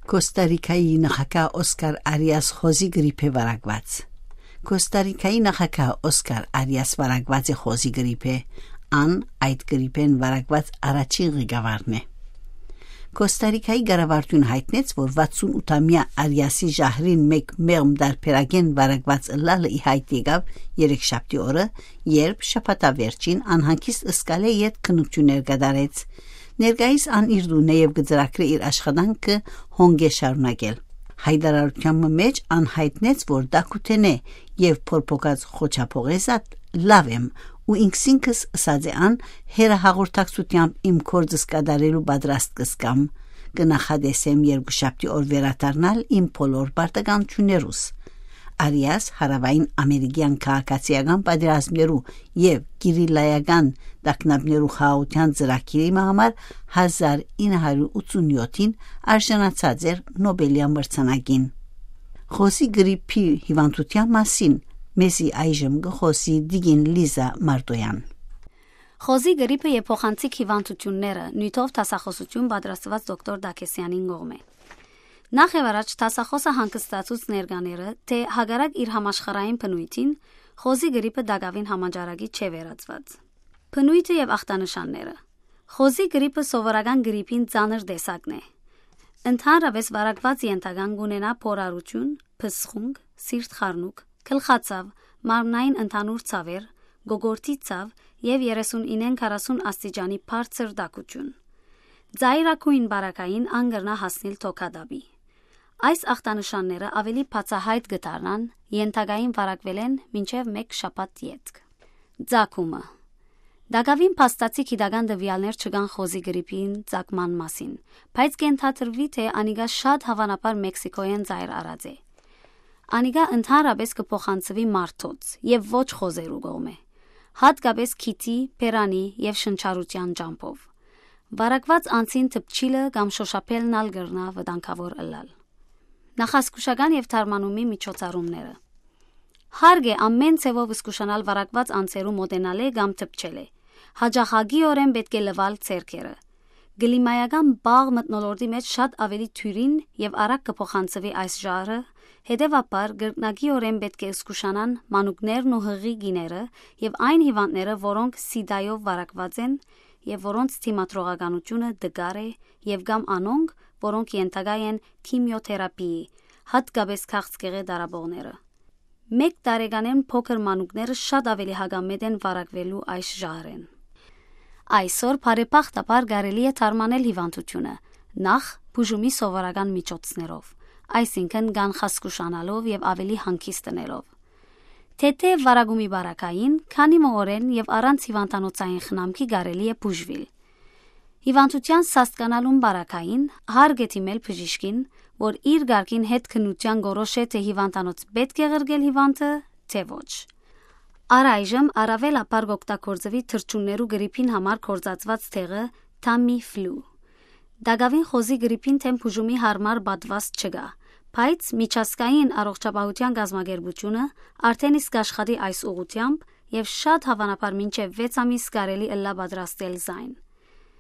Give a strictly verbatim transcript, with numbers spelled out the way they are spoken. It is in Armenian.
Կոստարիկայի նախագահ Օսկար Արիաս խոզի գրիպ է վարակված։ Կոստարիկայի նախագահ Օսկար Արիաս վարակված է խոզի գրիպ է, ան այդ գրիպեն վարակված առաջին ղեկավարն է։ Կոստարիկայի գարավարտուն հայտնեց, որ վաթսունութամյա Արիասի ժահրին մեկ մեղմ դարբերագեն վարակված ըլլալը ի հայտ եկավ երեքշաբթի օրը, երբ շաբաթավերջին անհանգիստ ըսկալե ետ քննություններ կատարեց։ Ներկայիս ան իր դունը եւ գծրակրի իր աշխատանքը հոնգ է շարունակել։ Հայդարարության մեջ ան հայտնեց, որ դակութեն է եւ փորփոքած խոչափողեզատ լավ եմ ու ինքսինքս ըսած է ան հերահաղորդակցությամբ իմ կորձս կատարելու պատրաստ կսկամ, կնախադեսեմ երկուշաբթի օր վերադառնալ իմ բոլոր պարտականություններուս։ Արիաս հարավային ամերիկյան քաղաքացիական պատերազմներու եւ գիրիլայական տակնապներու խաղաղության ծրագիրի համար հազար ինը հարյուր ութսունյոթին արժանացած էր Նոբելյան մրցանակին։ Խոզի գրիպի հիվանդության մասին մեզի այժմ գխոսի Դիգին Լիզա Մարդոյան։ Խոզի գրիպը եւ փոխանցիկ հիվանդությունները նյութով տասախոսություն պատրաստված դոկտոր Դակեսյանին կողմ է։ Նախ եւ առաջ տասախոսը հանգստացուց ներկաները, թե հագարակ իր համաշխարհային բնույթին խոզի գրիպը դակավին համաճարակի չէ վերածված։ Բնույթը եւ ախտանշանները։ Խոզի գրիպը սովորական գրիպին ծանր տեսակն է։ Ընդհանրապես վարակված ենթական գունենա փորարություն, փսխունգ, սիրտ խառնուկ, գլխացավ, մարմնային ընդհանուր ցավեր, գոգորտի ցավ եւ երեսունինեն քառասուն աստիճանի բարձր դակություն։ Ձայրակույն բարակային անգրնա հասնել թոքադաբի։ Այս ախտանշանները ավելի բացահայտ գտարնան ենթակային վարակվել են մինչև մեկ շաբաթ ետք։ Ձակումը։ Դակավին փաստացի գիտական դվյալներ չկան խոզի գրիպին ձակման մասին, բայց կենթադրվի, թե անիգա շատ հավանաբար մեքսիկոյեն ծայր արած է։ Անիգա ընդհանրապես կփոխանցվի մարդոց եւ ոչ խոզերու կողմէ, հատկապես քիթի, բերանի եւ շնչառության ջամփով։ Վարակված անցին թփչիլը կամ շոշափելն ալ գրնա վտանգավոր ըլլալ։ Նախասկուշական եւ թարմանումի միջոցառումները։ Հարկ է ամեն ցևով զսկուշանալ վարակված անցերու մոտենալը կամ թփչելը։ Հաջախագիորեն պետք է լվալ ցերքերը։ Գլիմայական բաղ մտնոլորտի մեջ շատ ավելի թյուրին եւ արագ կփոխանցվի այս ժահրը, հետեւաբար գրնագիորեն պետք է զսկուշանան մանուկներն ու հղի գիները եւ այն հիվանդները, որոնք սիդայով վարակված են եւ որոնց թիմատրողականությունը դգար է եւ կամ անոնք, որոնք ենթակա են քիմիոթերապիի, հատկապես քաղցկեղի դարաբողները։ Մեկ տարեկանեն փոքր մանուկները շատ ավելի հագամետ են վարակվելու այս ժահրեն։ Այսօր բարեբախտաբար կարելի է թարմանել հիվանդությունը, նախ բուժումի սովորական միջոցներով, այսինքն կանխազսկուշանալով եւ ավելի հանգիստ տնելով։ Թեթե վարագումի բարակային, քանի մօրեն եւ առանց հիվանդանոցային խնամքի կարելի է բուժվել։ Հիվանդության սաստկանալուն բարակային հարկ է թիմել բժիշկին, որ իր գարկին հետ քննության գորոշե թե հիվանդանոց պետք է ղրգել հիվանդը, թե ոչ։ Առայժմ առավել ապարգ օգտագործվի թռչուններու գրիպին համար կորզածված թեղը Tamiflu։ Դակավին խոզի գրիպին թեմ բուժումի հարմար պատվաստ չկա, բայց միջազգային առողջապահության գազագերբությունը արդեն իսկ աշխատի այս ուղղությամբ եւ շատ հավանաբար մինչեւ վեց ամիս կարելի ըլլա պատրաստել զայն։